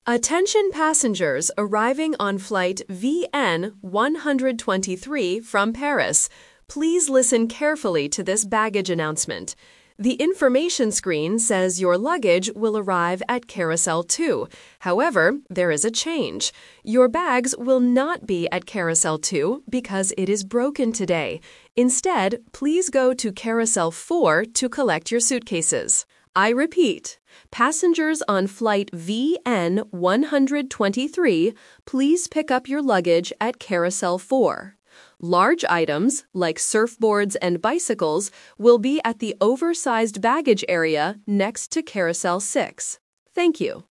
Attention passengers arriving on flight VN 123 from Paris. Please listen carefully to this baggage announcement. The information screen says your luggage will arrive at Carousel 2. However, there is a change. Your bags will not be at Carousel 2 because it is broken today. Instead, please go to Carousel 4 to collect your suitcases. I repeat, passengers on flight VN 123, please pick up your luggage at Carousel 4. Large items, like surfboards and bicycles, will be at the oversized baggage area next to Carousel 6. Thank you.